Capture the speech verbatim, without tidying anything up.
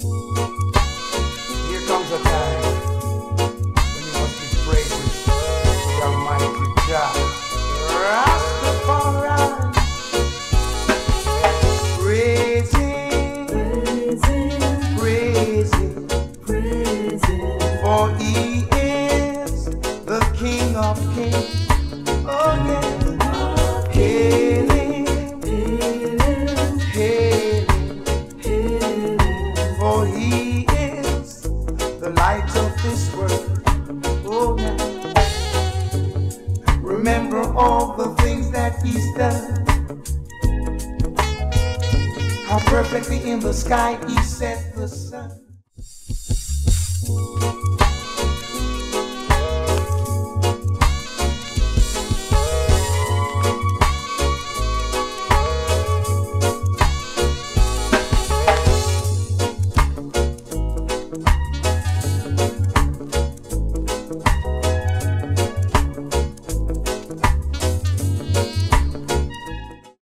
Here comes a time when you must be praising the Almighty Jah. Rastafari, praising, praising, praising, for He is the King of Kings. Oh yeah, hailing, hailing, hailing, for He is the light of this world. Oh yeah. Remember all the things that He's done. How perfectly in the sky He set the sun.